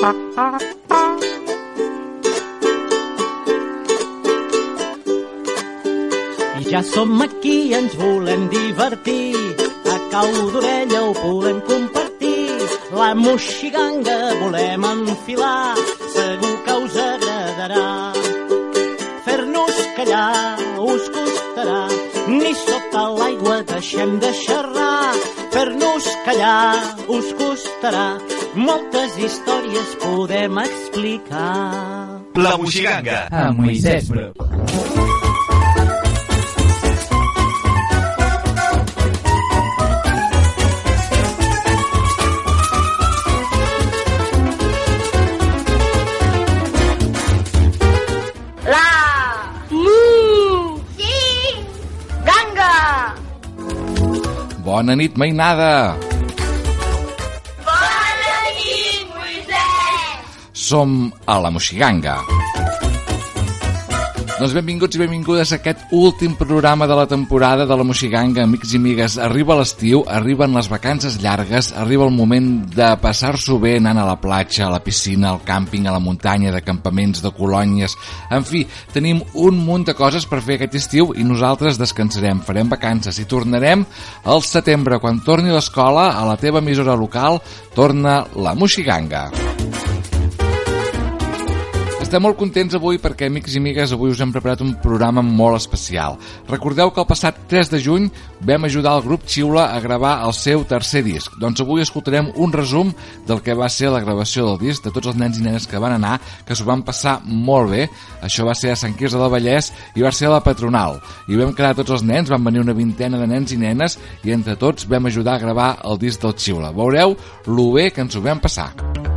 I ja som aquí, ens volem divertir, a cau d'orella ho podem compartir. La moixiganga volem enfilar, segur que us agradarà. Fer-nos callar us costarà, ni sota l'aigua deixem de xerrar. Fer-nos callar us costarà, moltes històries podem explicar. La moixiganga amb Moisès Bru. Bona nit, mainada! Bona nit, Moisès! Som a la Moixiganga. Doncs benvinguts i benvingudes a aquest últim programa de la temporada de la Moixiganga, amics i amigues. Arriba l'estiu, arriben les vacances llargues, arriba el moment de passar-s'ho bé anant a la platja, a la piscina, al càmping, a la muntanya, de campaments, de colònies. En fi, tenim un munt de coses per fer aquest estiu i nosaltres descansarem, farem vacances i tornarem al setembre. Quan torni l'escola, a la teva emissora local, torna la Moixiganga. Estem molt contents avui perquè, amics i amigues, avui us hem preparat un programa molt especial. Recordeu que el passat 3 de juny vam ajudar el grup Xiula a gravar el seu tercer disc. Doncs avui escoltarem un resum del que va ser la gravació del disc, de tots els nens i nenes que van anar, que s'ho van passar molt bé. Això va ser a Sant Quirze del Vallès i va ser a la Patronal. I vam quedar tots els nens, van venir una vintena de nens i nenes i entre tots vam ajudar a gravar el disc del Xiula. Veureu lo bé que ens ho vam passar.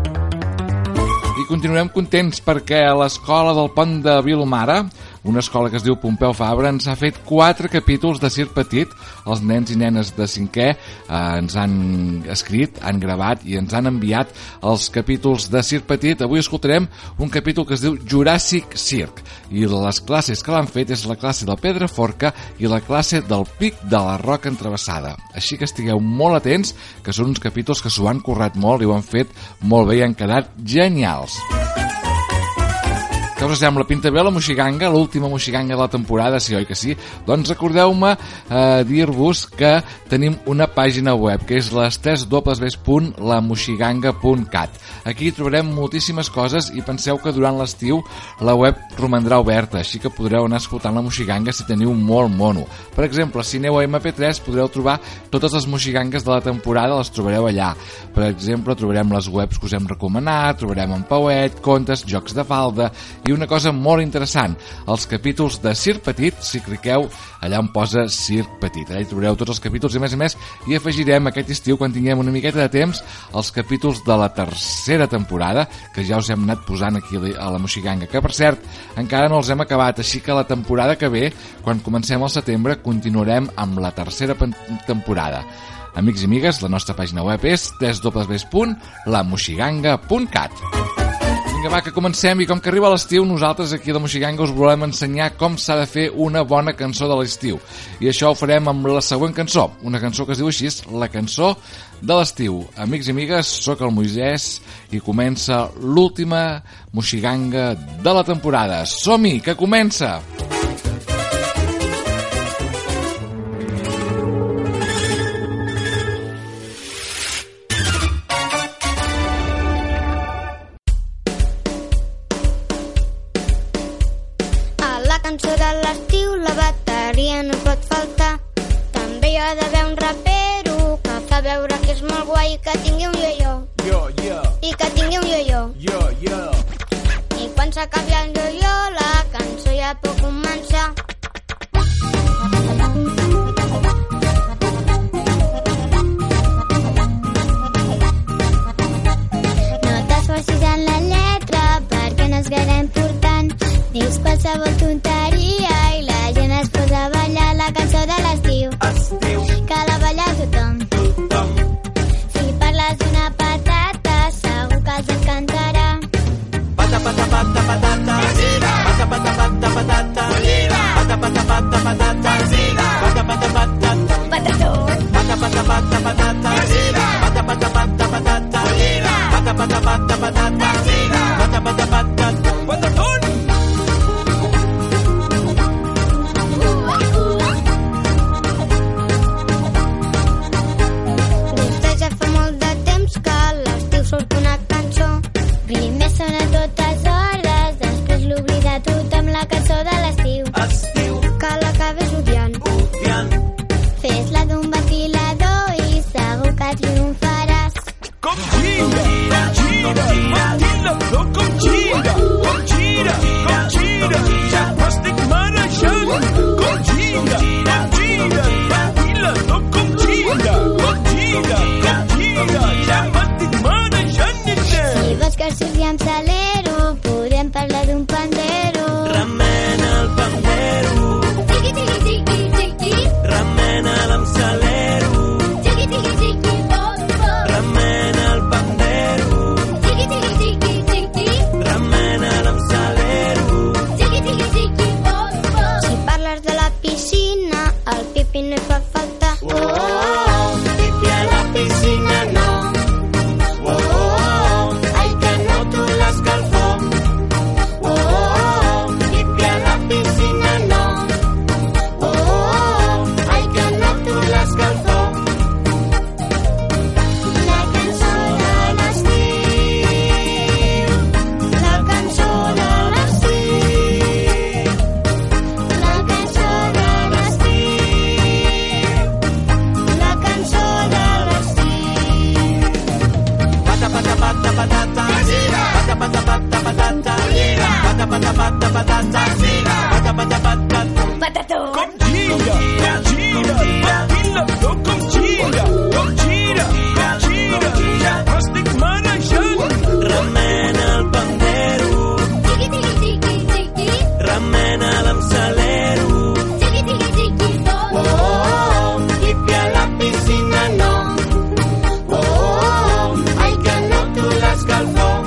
I continuem contents perquè a l'escola del Pont de Vilomara, una escola que es diu Pompeu Fabra, ens ha fet 4 capítols de Circ Petit. Els nens i nenes de 5è ens han escrit, han gravat i ens han enviat els capítols de Circ Petit. Avui escoltarem un capítol que es diu Juràssic Circ i les classes que l'han fet és la classe del Pedraforca i la classe del Pic de la Roca Entrevessada. Així que estigueu molt atents, que són uns capítols que s'ho han currat molt i ho han fet molt bé i han quedat genials. Què us sembla? Pinta bé la Moixiganga, l'última Moixiganga de la temporada, sí, oi que sí? Doncs recordeu-me dir-vos que tenim una pàgina web, que és les www.lamoixiganga.cat. Aquí trobarem moltíssimes coses i penseu que durant l'estiu la web romandrà oberta, així que podreu anar escoltant la Moixiganga si teniu molt mono. Per exemple, si aneu a MP3 podreu trobar totes les Moixigangues de la temporada, les trobareu allà. Per exemple, trobarem les webs que us hem recomanat, trobarem en Pauet, contes, jocs de falda i una cosa molt interessant, els capítols de Circ Petit, si cliqueu allà on posa Circ Petit. Allà hi trobareu tots els capítols i a més, hi afegirem aquest estiu, quan tinguem una miqueta de temps, els capítols de la tercera temporada, que ja us hem anat posant aquí a la Moixiganga, que per cert, encara no els hem acabat, així que la temporada que ve, quan comencem al setembre, continuarem amb la tercera temporada. Amics i amigues, la nostra pàgina web és www.lamoixiganga.cat. Vinga, va, que comencem, i com que arriba l'estiu, nosaltres aquí a la Moixiganga us volem ensenyar com s'ha de fer una bona cançó de l'estiu. I això ho farem amb la següent cançó, una cançó que es diu així, la cançó de l'estiu. Amics i amigues, sóc el Moisès i comença l'última Moixiganga de la temporada. Som-hi, que comença! Cançó de l'estiu, la bateria no pot faltar. També hi ha d'haver un rapero que fa veure que és molt guai, que tingui un yo-yo. I que tingui un yo-yo. I quan s'acabi el yo-yo, la cançó ja pot començar. No t'esforcis en la lletra perquè no és gaire important. Dius qualsevol tonteria i la gent es posa a ballar la cançó de l'estiu. Que la balla tothom. Si parles d'una patata, segur que els encantarà. Pata, pata, pata, patata. Pata, pata, pata, patata. Pata, pata, pata, patata. Pata, pata, pata, patató. Pata, pata, pata, patata. Pata, pata, pata, patata. Pata, pata, pata, patata. passos i amb salero, podem parlar d'un pandero. Remena el pandero, Tiqui, tiqui, tiqui, tiqui, remena-la amb salero, tiqui, tiqui, tiqui, bom, bom. remena el pandero, Tiqui, tiqui, tiqui, tiqui, remena-la amb salero. tiqui, tiqui, tiqui, bom, bom. Si parles de la piscina, el pipi no hi pot faltar. Oh, oh, oh, pipi a la piscina no. Oh, oh, oh, ai que noto l'escalfor. Oh, oh, oh, pipi a la piscina no. Oh, oh, oh, ai que noto l'escalfor. La cançó de l'estiu, la cançó de l'estiu, la cançó de l'estiu, la cançó de l'estiu. Pata, pata, pata, patata, gira. Pata, pata, pata, patata, gira. Pata, pata, pata, patata, gira. Pata, pata, pata, Patató. remena el pandero, Tiqui, tiqui, tiqui, tiqui, remena-la amb salero. tiqui, tiqui, tiqui, bom, Oh, oh, oh, pipi a la piscina no. Oh, oh, oh, ai que noto l'escalfor.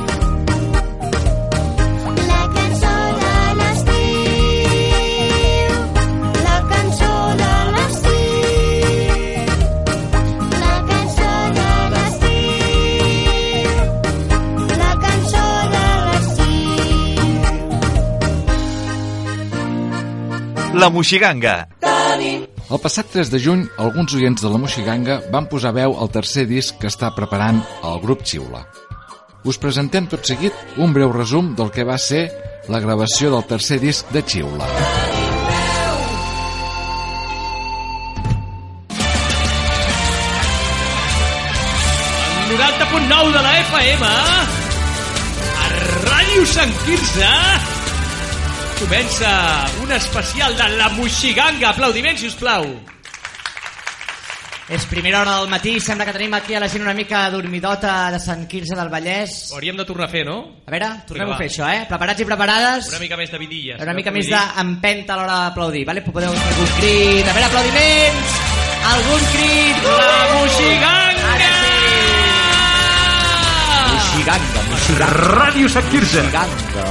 La cançó de l'estiu, la cançó de l'estiu, la cançó de l'estiu, la cançó de l'estiu. La Moixiganga. El passat 3 de juny, alguns oients de la Moixiganga van posar veu al tercer disc que està preparant el grup Xiula. Us presentem tot seguit un breu resum del que va ser la gravació del tercer disc de Xiula. El 90.9 de la FM a Ràdio Sant Quirze comença un especial de la Moixiganga. Aplaudiments, sisplau. És primera hora del matí, sembla que tenim aquí a la gent una mica dormidota de Sant Quirze del Vallès. Ho hauríem de tornar a fer, no? A veure, tornem Vinga, a fer va. això, Preparats i preparades? Una mica més de vidilles. Una mica més d'empenta a l'hora d'aplaudir, vale? Podeu fer algun crit. A veure, aplaudiments! Algun crit! La Moixiganga! Ara sí! Moixiganga. Ràdio Sant Quirze. Moixiganga.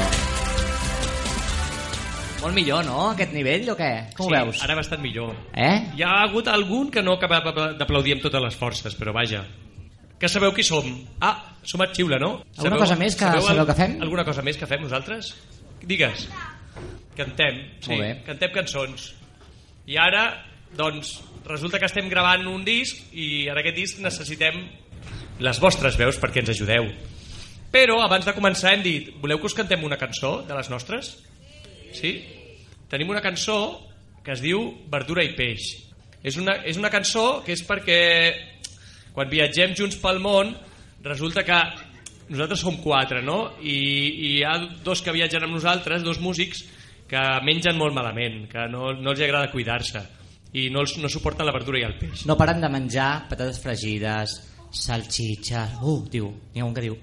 Molt millor, no, aquest nivell, o què? Com ho veus? Ara bastant millor. Eh? Hi ha hagut algun que no acabava d'aplaudir amb totes les forces, però vaja. Que sabeu qui som? Ah, som a Xiula, no? Alguna cosa més que sabeu que fem? Alguna cosa més que fem nosaltres? Digues. Cantem, sí, Molt bé. cantem cançons. I ara, doncs, resulta que estem gravant un disc i en aquest disc necessitem les vostres veus perquè ens ajudeu. Però abans de començar hem dit, voleu que us cantem una cançó de les nostres? Sí? Tenim una cançó que es diu Verdura i peix. És una cançó que és perquè quan viatgem junts pel món resulta que nosaltres som 4, no? I hi ha 2 que viatgen amb nosaltres, 2 músics que mengen molt malament, que no els agrada cuidar-se i no suporten la verdura i el peix. No paren de menjar patates fregides, salxitxes, n'hi ha un que diu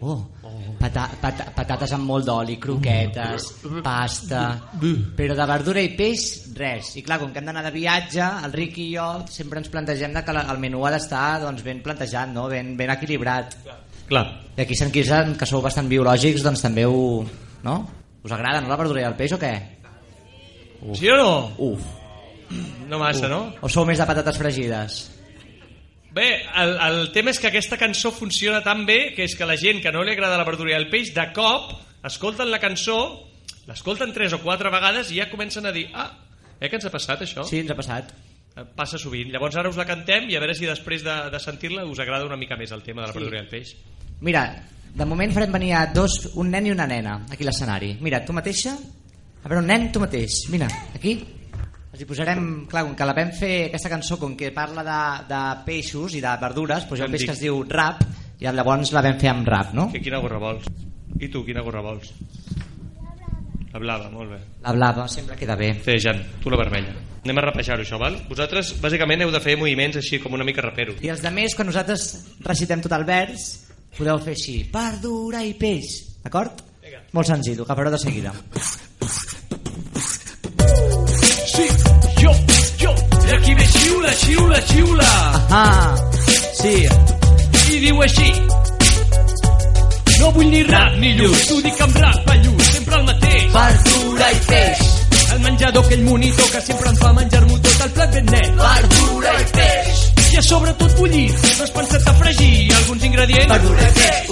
patates amb molt d'oli, croquetes, pasta, però de verdura i peix res. I clar, com que hem d'anar de viatge, el Riqui i jo sempre ens plantegem que el menú ha d'estar doncs, ben plantejat, no? ben equilibrat. Clar. I aquí a Sant Quirze, que sou bastant biològics, doncs també no? Us agrada, no, la verdura i el peix o què? Sí o no? Uf. No massa, no? O sou més de patates fregides? Bé, el tema és que aquesta cançó funciona tan bé que és que la gent que no li agrada la verdura i el peix de cop escolten la cançó, l'escolten 3 o 4 vegades i ja comencen a dir que ens ha passat això? Sí, ens ha passat. Passa sovint. Llavors ara us la cantem i a veure si després de sentir-la us agrada una mica més el tema de la verdura i el peix. Mira, de moment farem venir a un nen i una nena aquí a l'escenari. Mira, tu mateixa, a veure, un nen, tu mateix, mira, aquí. Els hi posarem, clar, com que la vam fer aquesta cançó, com que parla de peixos i de verdures, doncs hi ha un peix que es diu rap, i llavors la vam fer amb rap, no? Quina gorra vols? I tu, quina gorra vols? La blava, molt bé. La blava sempre queda bé. Té, Jan, tu la vermella. Anem a rapejar-ho, això, val? Vosaltres, bàsicament, heu de fer moviments així com una mica rapero. I els demés, quan nosaltres recitem tot el vers, podeu fer així, verdura i peix. D'acord? Molt senzill, ho agafareu de seguida. Sí, jo, i aquí ve xiula, xiula, xiula. Sí. I diu així: no vull ni rap ni lluç, t'ho dic amb rap, pallut, sempre el mateix. Verdura i peix. El menjador, aquell monitor que sempre em fa menjar-m'ho tot al plat ben net. Verdura i peix. I a sobre tot bullit, no has pensat a fregir alguns ingredients? Verdura i peix.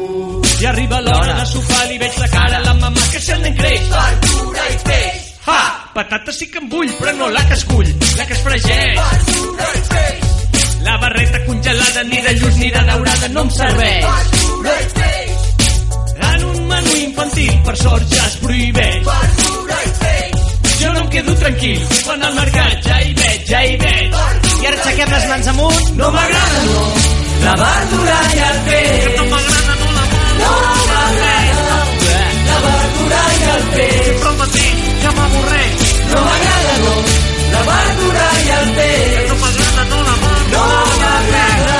I arriba l'hora de sopar, li veig la cara a la mamà que si el nen creix. Verdura i peix. Ha! Patata sí que em vull, però no la que es cull, la que es fregeix. Verdura i peix. La barreta congelada, ni de lluç ni de daurada, no em serveix. Verdura i peix. En un menú infantil, per sort, ja es prohibeix. Verdura i peix. Jo no em quedo tranquil, quan al mercat ja hi veig, ja hi veig. I ara aixequem les mans amunt. No m'agrada, no, la verdura i el peix. No m'agrada, no, la verdura. La verdura i el peix. Sempre el mateix, ja m'avorreix. No m'agrada, no, la verdura i el peix. No m'agrada, no, la verdura. No m'agrada,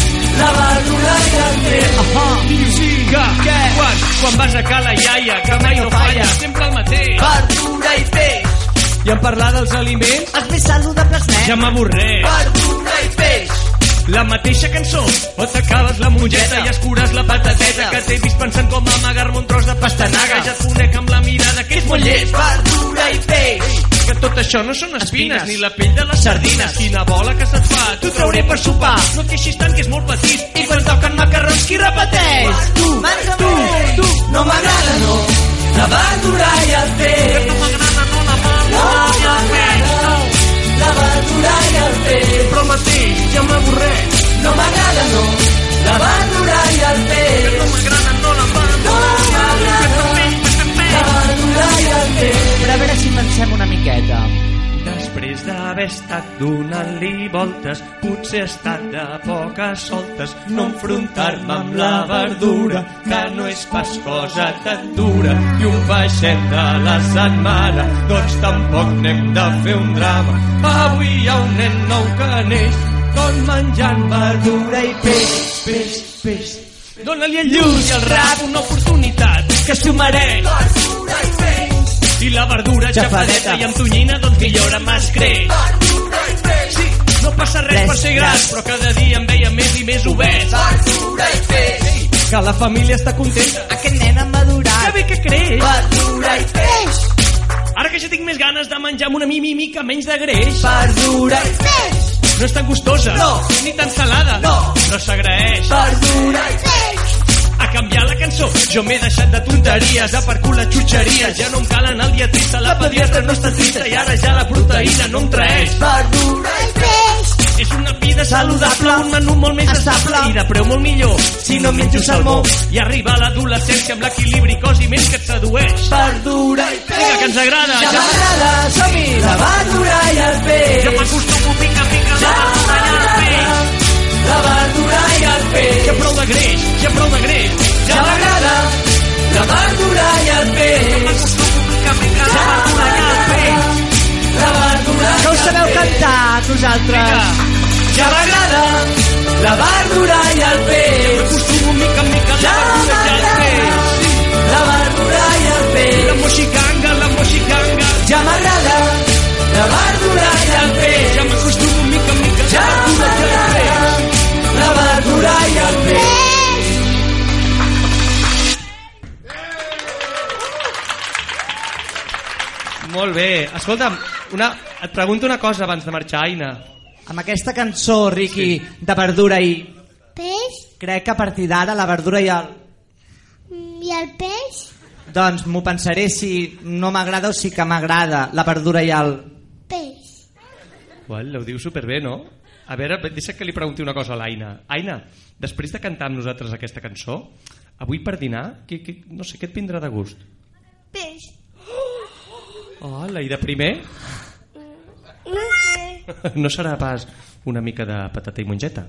la verdura i el peix. Sí, què? Quan vas a ca la iaia, que mai no falla, sempre el mateix. Verdura i peix. I en parlar dels aliments, Els més saludables, nen. ja m'avorreix. Verdura i peix. La mateixa cançó, o t'acabes la mongeta i escures la patateta, que t'he vist pensant com amagar-me un tros de pastanaga. Ja et conec amb la mirada, que és molt llest. Verdura i peix. Que tot això no són espines, ni la pell de les sardines. Quina bola que se't fa, t'ho trauré per sopar. No et queixis tant, que és molt petit, i quan toquen macarrons, qui repeteix? Mans amunt. No m'agrada, no, la verdura i el peix. No m'agrada, no, la verdura i el peix. La verdura i el peix. Però el mateix, ja m'avorreix. No m'agrada, no, la verdura i el peix. No m'agrada, no, la verdura i el peix. La verdura i el peix. Però a veure si pensem una miqueta. Després d'haver estat donant-li voltes, potser he estat de poques soltes, no enfrontar-me amb la verdura, que no és pas cosa tan dura, i un baixet de la setmana, doncs tampoc n'hem de fer un drama. Avui hi ha un nen nou que neix, tot menjant verdura i peix, peix, peix. Dóna-li el lluç i el rap una oportunitat, que s'ho mereix. Verdura i peix. I la verdura xafadeta i amb tonyina, doncs millora més creix. Verdura i peix. Sí, no passa res per ser gran, però cada dia em veia més i més obès. Verdura i peix. Que la família està contenta, Aquest nen ha madurat. que bé que creix. Verdura i peix. Ara que ja tinc més ganes de menjar amb una mica menys de greix. Verdura i peix. No és tan gustosa, No. ni tan salada, No. però s'agraeix. Verdura i peix. A canviar la cançó, jo m'he deixat de tonteries, a per cul les xutxeries, ja no em calen el dietista, la pediatra no està trista i ara ja la proteïna no em traeix. Verdura i peix. És una vida saludable, un menú molt més estable i de preu molt millor, si no menjo salmó. I arriba a l'adolescència amb l'equilibri cos i ment que et sedueix. Verdura i peix. Vinga, que ens agrada. Ja m'agrada, som-hi. La verdura i el peix. Ja m'acostumo mica a mica a la verdura i al peix. La verdura i el peix. Ja prou de greix, ja prou de greix. Ja m'agrada, la verdura i el peix. M'acostumo mica a mica a la verdura i al peix. La verdura i el peix. Que us sabeu cantar, vosaltres? Ja m'agrada, la verdura i el peix. M'acostumo mica a mica a la verdura i al peix. La verdura i el peix. La moxicanga, la moxicanga. Ja m'agrada, la verdura i el peix. Ja m'acostumo mica a mica a Ja la verdura i al peix. m'agrada, la verdura i el peix. Molt bé. Escolta'm, et pregunto una cosa abans de marxar, Aina. Amb aquesta cançó, Riqui, de verdura i... Peix Crec que a partir d'ara la verdura i el... i el peix. Doncs m'ho pensaré si no m'agrada o si que m'agrada la verdura i el... Peix. Well, ho diu superbé, no? A veure, deixa que li pregunti una cosa a l'Aina. Aina, després de cantar amb nosaltres aquesta cançó, avui per dinar, no sé, què et vindrà de gust? Peix. Hola, i de primer? No sé. No serà pas una mica de patata i mongeta?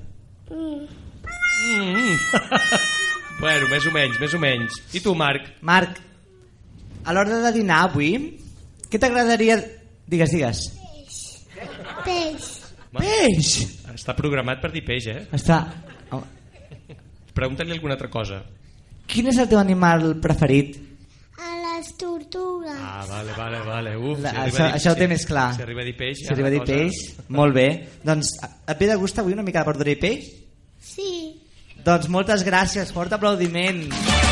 Bueno, més o menys, més o menys. I tu, Marc? Marc, a l'hora de dinar avui, què t'agradaria... Digues, digues. Peix. Peix! Està programat per dir peix, eh? Està... Oh. Pregunta-li alguna altra cosa. Quin és el teu animal preferit? A les tortugues. Ah, vale. Uf, Això ho té més clar. Si arriba a dir peix... Si arriba a dir peix, molt bé. Doncs et ve de gust avui una mica de verdura i peix? Sí. Doncs moltes gràcies, fort aplaudiment.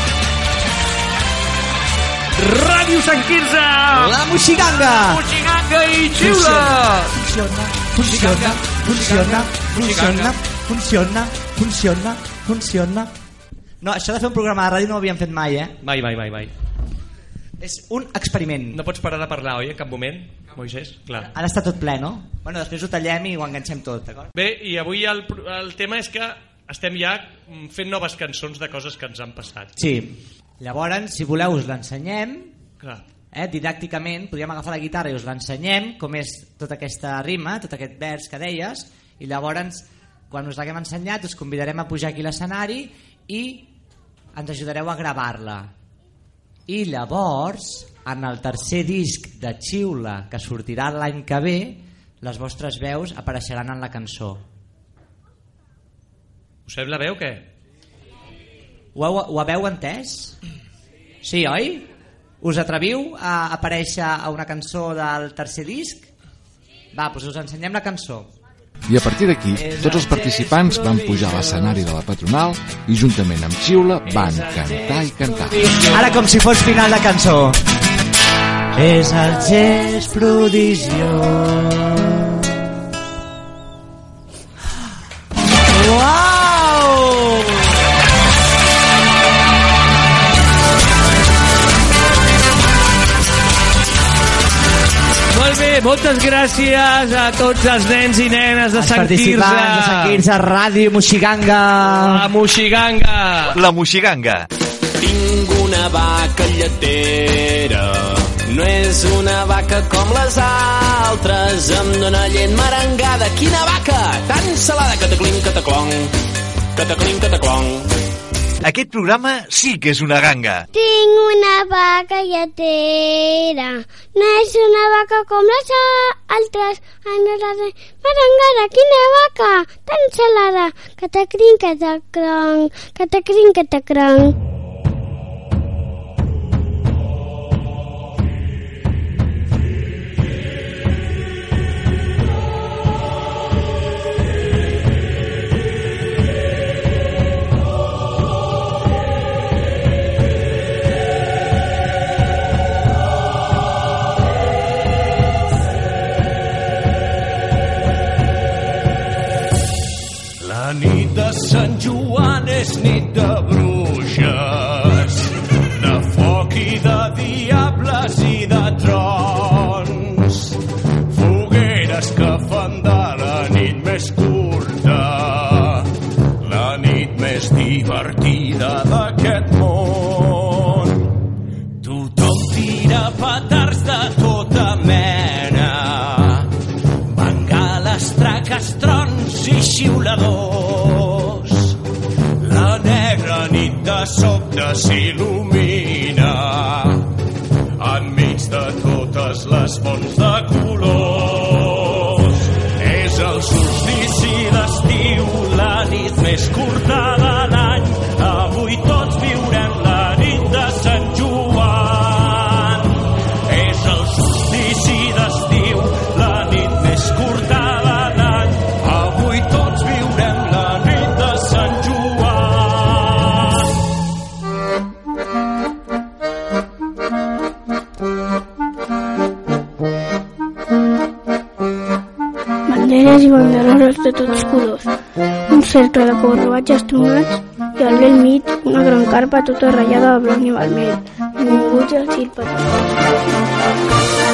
Ràdio Sant Quirze! La Moixiganga! Moixiganga i xiula! Funciona. No, això de fer un programa de ràdio no ho havíem fet mai, Mai. És un experiment. No pots parar de parlar, oi, en cap moment, Moisés? Clar. Ara està tot ple, no? Bueno, després ho tallem i ho enganxem tot, d'acord? Bé, i avui el tema és que estem ja fent noves cançons de coses que ens han passat. Sí. Llavors, si voleu, us l'ensenyem. Clar. Didàcticament, podríem agafar la guitarra i us l'ensenyem, com és tota aquesta rima, tot aquest vers que deies, i llavors, quan us l'haguem ensenyat, us convidarem a pujar aquí a l'escenari i ens ajudareu a gravar-la. I llavors, en el tercer disc de Xiula, que sortirà l'any que ve, les vostres veus apareixeran en la cançó. Us fem la veu, què? Ho haveu entès? Sí, oi? Us atreviu a aparèixer a una cançó del tercer disc? Va, doncs us ensenyem la cançó. I a partir d'aquí, tots els participants van pujar a l'escenari de la Patronal i juntament amb Xiula van cantar i cantar. Ara com si fos final de cançó. És el gest prodigiós. Uau! Molt bé, moltes gràcies a tots els nens i nenes de Sant Quirze. Participants de Sant Quirze, Ràdio Moixiganga. La Moixiganga. La Moixiganga. Tinc una vaca lletera, no és una vaca com les altres, em dóna llet merengada. Quina vaca tan salada, cataclim, cataclong, cataclim, cataclong. Aquest programa sí que és una ganga. Tinc una vaca lletera, no és una vaca com les altres, engrosada, merengada. Quina vaca tan salada, catacrim, cataclong, catacrim, cataclong. La nit de Sant Joan és nit de bruixes, de foc i de diables i de trons, fogueres que fan de la nit més curta, la nit més divertida d'aquest món. Tothom tira petards de tota mena, bengales, traques, trons i xiuladors. La negra nit de sobte s'il·lumina enmig de totes les fonts de colors. És el solstici d'estiu, la nit més curta de l'any. Avui tots viurem la nit de Sant Joan. És el solstici d'estiu, la nit més curta de l'any. Avui tots viurem la nit de Sant Joan. Banderes i banderoles de tots colors, un cercle de carruatges tronats i al vell mig una gran carpa tota ratllada de blanc i vermell, benvinguts al circ petit.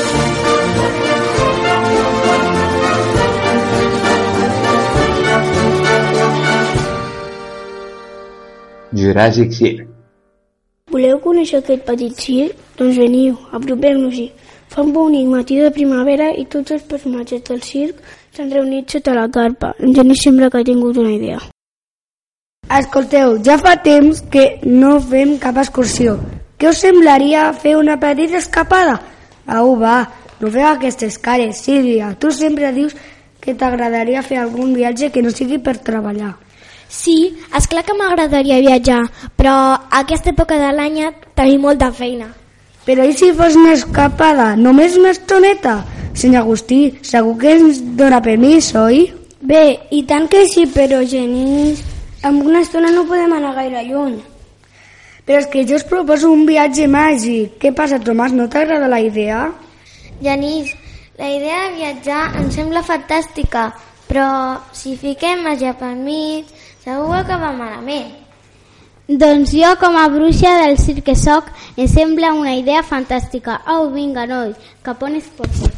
Juràssic Circ. Voleu conèixer aquest petit circ? Doncs veniu, apropem-nos-hi. Fa un bonic matí de primavera i tots els personatges del circ s'han reunit sota la carpa. En Genís sembla que ha tingut una idea. Escolteu, ja fa temps que no fem cap excursió. Què us semblaria fer una petita escapada? Au, va, no feu aquestes cares. Sílvia, tu sempre dius que t'agradaria fer algun viatge que no sigui per treballar. Sí, esclar que m'agradaria viatjar, però a aquesta època de l'any tenim molta feina. Però i si fos una escapada, només una estoneta? Senyor Agustí, segur que ens dona permís, oi? Bé, i tant que sí, però Genís, amb una estona no podem anar gaire lluny. Però és que jo us proposo un viatge màgic. Què passa, Tomàs, no t'agrada la idea? Genís, la idea de viatjar em sembla fantàstica, però si fiquem màgia pel mig, segur que acaba malament. Doncs jo, com a bruixa del circ que soc, em sembla una idea fantàstica. Au, vinga, nois, cap on es porta?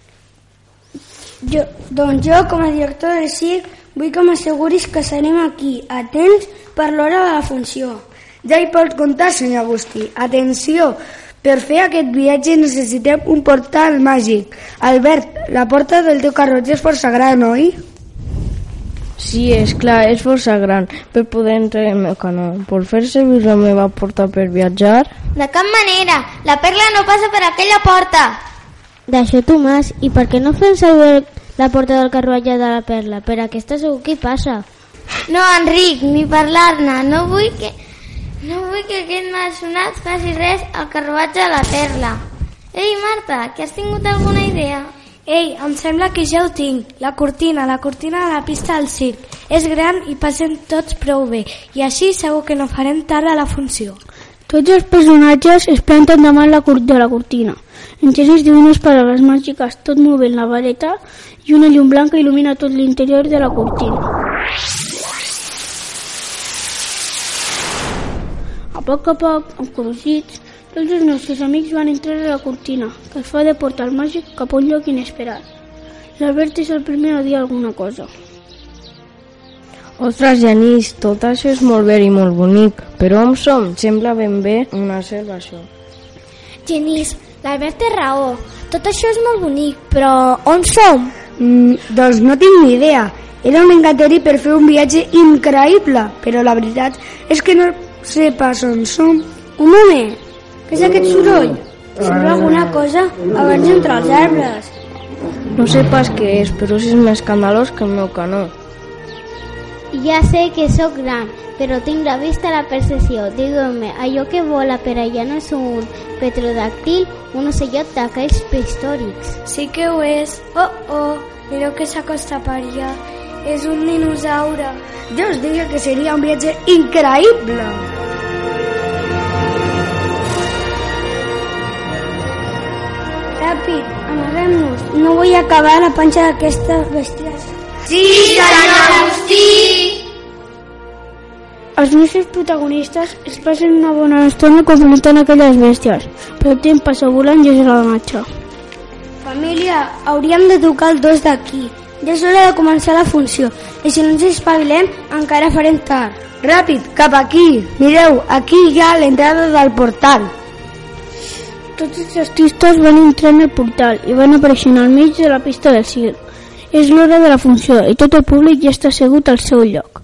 Doncs jo, com a director del circ, vull que m'asseguris que serem aquí, atents per l'hora de la funció. Ja hi pots comptar, senyor Agustí. Atenció, per fer aquest viatge necessitem un portal màgic. Albert, la porta del teu carrotge és força gran, oi? Sí, és clar, és força gran per poder entrar en el meu canó. Vol fer servir la meva porta per viatjar? De cap manera, la perla no passa per aquella porta. D'això, Tomàs, i per què no fem servir la porta del carruatge de la perla? Per aquesta segur que hi passa. No, Enric, ni parlar-ne. No vull que aquest malsonat faci res al carruatge de la perla. Ei, Marta, que has tingut alguna idea? Ei, em sembla que ja ho tinc. La cortina de la pista del circ. És gran i passen tots prou bé, i així segur que no farem tard a la funció. Tots els personatges es planten davant de la cortina. En Genís diu unes paraules màgiques, tot movent la vareta, i una llum blanca il·lumina tot l'interior de la cortina. A poc, encorosits, tots els nostres amics van entrar a la cortina, que es fa de portal màgic cap a un lloc inesperat. L'Albert és el primer a dir alguna cosa. Ostres, Genís, tot això és molt bé i molt bonic, però on som? Sembla ben bé una selva, això. Genís, l'Albert té raó. Tot això és molt bonic, però on som? Doncs no tinc ni idea. Era un encantori per fer un viatge increïble, però la veritat és que no sé pas on som. Un moment, què és aquest soroll? Sembla alguna cosa abans entre els arbres. No sé pas què és, però és més escandalós que el meu canó. Ja sé que sóc gran, però tinc la vista a la percepció. Digueu-me, allò que vola per allà no és un petrodàctil, un ocellot d'aquells prehistòrics? Sí que ho és. Oh, mireu que s'acosta per allà. És un dinosaure. Jo us deia que seria un viatge increïble. Ràpid, amaguem-nos. No vull acabar a la panxa d'aquesta bestiesa. Sí, senyor Agustí! Els nostres protagonistes es passen una bona estona confrontant aquelles bèsties, però el temps passa volant i és hora de marxar. Família, hauríem de tocar el 2 d'aquí. Ja és hora de començar la funció, i si no ens espavilem encara farem tard. Ràpid, cap aquí. Mireu, aquí hi ha l'entrada del portal. Tots els artistes van entrar en el portal i van apareixent al mig de la pista del circ. És l'hora de la funció i tot el públic ja està assegut al seu lloc.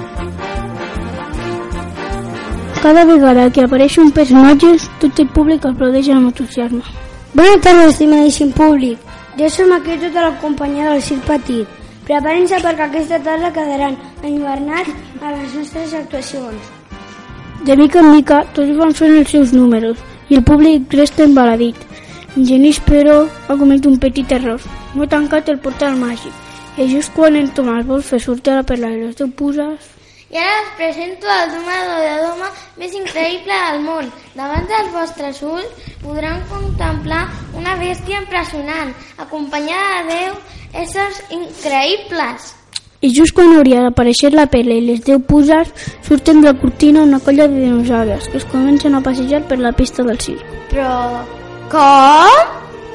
Cada vegada que apareix un personatge, tot el públic aplaudeix amb entusiasme. Bona tarda, estimadíssim públic. Jo som aquí tota la companyia del circ petit. Preparen-se perquè aquesta tarda quedaran enlluernats a les nostres actuacions. De mica en mica, tots van fent els seus números i el públic resta embaladit. En Genís, però, ha comès un petit error. No ha tancat el portal màgic. I just quan en Tomàs vol fer sortir la perla de les 10 puces... I ara us presento el domador de doma més increïble del món. Davant dels vostres ulls podran contemplar una bèstia impressionant, acompanyada de 10 éssers increïbles. I just quan hauria d'aparèixer la perla i les 10 puces, surten de la cortina una colla de dinosaures que es comencen a passejar per la pista del circ. Però... com?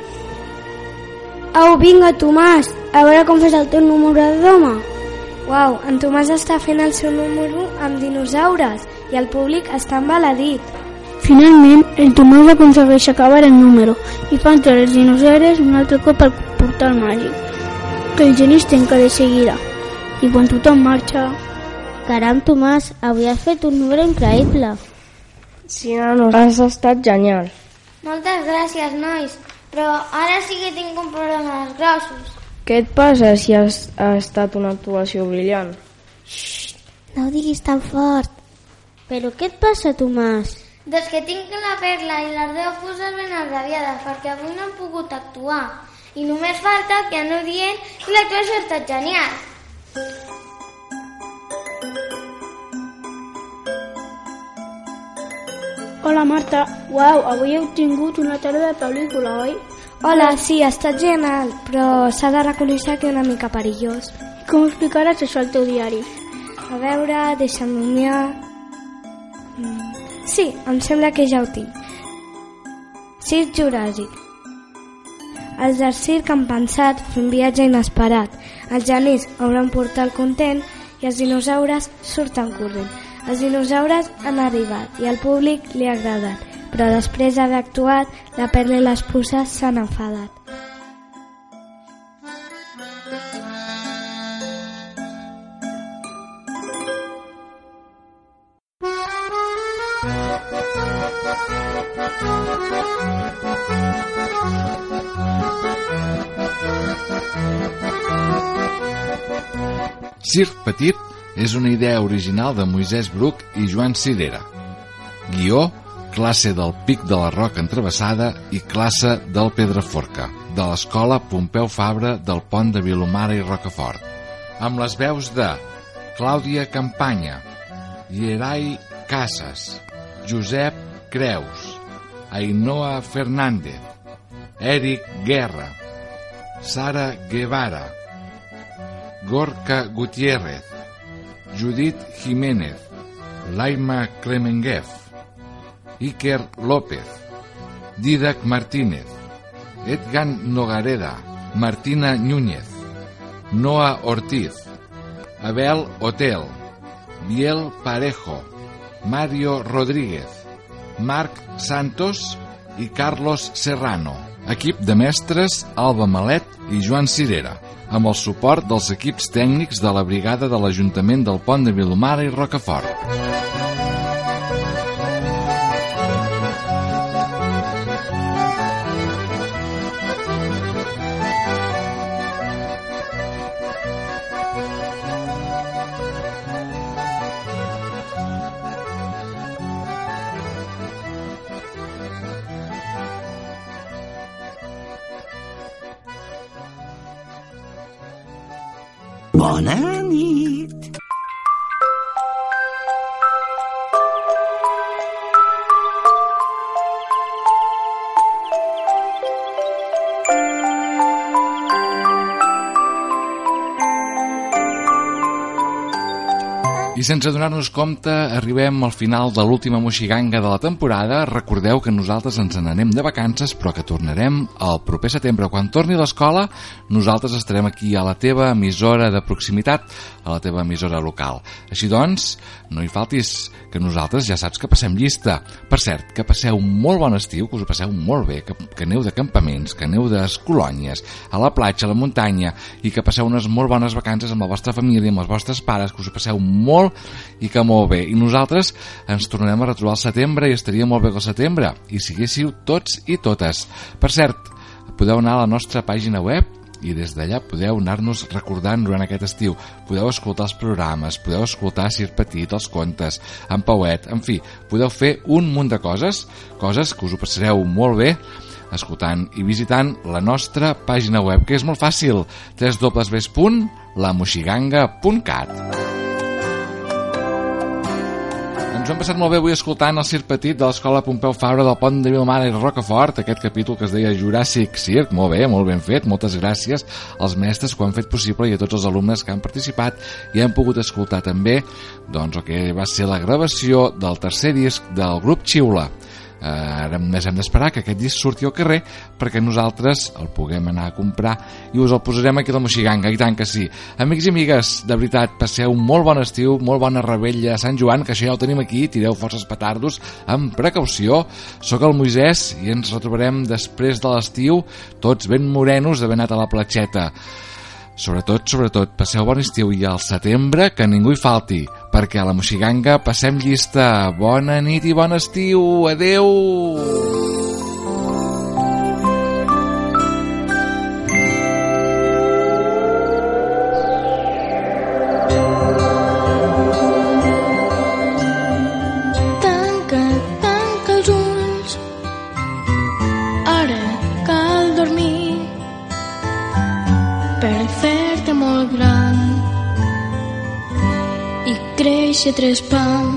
Au, vinga, Tomàs, a veure com fes el teu número de doma. Uau, en Tomàs està fent el seu número amb dinosaures i el públic està embaladit. Finalment, el Tomàs aconsegueix acabar el número i fa entrar els dinosaures un altre cop al portal màgic, que el Genís tanca de seguida. I quan tothom marxa... Caram, Tomàs, avui has fet un número increïble. Sí, nano, has estat genial. Moltes gràcies, nois, però ara sí que tinc un problema dels grossos. Què et passa si ha estat una actuació brillant? Xxt, No ho diguis tan fort. Però què et passa, Tomàs? Doncs que tinc la Perla i les 10 puces ben agraviades perquè avui no hem pogut actuar. I només falta que aneu dient que l'actuació ha estat genial. Hola Marta, uau, avui heu tingut una tarda de pel·lícula, oi? Hola, sí, ha estat genial, però s'ha de reconèixer que una mica perillós. Com explicaràs això al teu diari? A veure, deixa'm mirar... Sí, em sembla que ja ho tinc. Circ Juràssic. Els del circ han pensat fer un viatge inesperat. Els genís obren un portal content i els dinosaures surten corrent. Els dinosaures han arribat i al públic li ha agradat, però després d'haver actuat, la Perla i les puces s'han enfadat. Circ Petit és una idea original de Moisès Bruc i Joan Cirera. Guió, classe del Pic de la Roca Entravessada i classe del Pedraforca, de l'escola Pompeu Fabra del Pont de Vilomara i Rocafort. Amb les veus de Clàudia Campanya, Yeray Casas, Josep Creus, Ainhoa Fernández, Eric Guerra, Sara Guevara, Gorka Gutiérrez, Judit Jiménez, Laima Clemenguef, Iker López, Didac Martínez, Edgan Nogareda, Martina Núñez, Noa Ortiz, Abel Hotel, Biel Parejo, Mario Rodríguez, Marc Santos i Carlos Serrano. Equip de mestres Alba Malet i Joan Cirera, amb el suport dels equips tècnics de la brigada de l'Ajuntament del Pont de Vilomara i Rocafort. Bona nit. I sense donar-nos compte, arribem al final de l'última moixiganga de la temporada. Recordeu que nosaltres ens n'anem de vacances, però que tornarem el proper setembre. Quan torni l'escola, nosaltres estarem aquí a la teva emissora de proximitat, a la teva emissora local. Així doncs, no hi faltis, que nosaltres ja saps que passem llista. Per cert, que passeu un molt bon estiu, que us ho passeu molt bé, que aneu de campaments, que aneu d'escolònies, a la platja, a la muntanya, i que passeu unes molt bones vacances amb la vostra família, amb els vostres pares, que us ho passeu molt i que molt bé. I nosaltres ens tornarem a retrobar al setembre i estaria molt bé que al setembre hi siguéssiu tots i totes. Per cert, podeu anar a la nostra pàgina web i des d'allà podeu anar-nos recordant durant aquest estiu. Podeu escoltar els programes, podeu escoltar Circ Petit, els contes, en Pauet, en fi, podeu fer un munt de coses que us ho passareu molt bé escoltant i visitant la nostra pàgina web, que és molt fàcil, www.lamoxiganga.cat. Ens ho hem passat molt bé avui escoltant el Circ Petit de l'Escola Pompeu Fabra del Pont de Vilomara i Rocafort, aquest capítol que es deia Jurassic Circ. Molt bé, molt ben fet, moltes gràcies als mestres que ho han fet possible i a tots els alumnes que han participat i han pogut escoltar també doncs, el que va ser la gravació del tercer disc del grup Xiula. Ara només hem d'esperar que aquest disc surti al carrer perquè nosaltres el puguem anar a comprar i us el posarem aquí a la Moixiganga, i tant que sí. Amics i amigues, de veritat, passeu un molt bon estiu, molt bona revetlla a Sant Joan, que això ja ho tenim aquí, tireu forces petardos amb precaució. Soc el Moisès i ens retrobarem després de l'estiu tots ben morenos d'haver anat a la platxeta. Sobretot, passeu bon estiu i al setembre que ningú hi falti, perquè a la Moixiganga passem llista. Bona nit i bon estiu. Adeu! tres pams.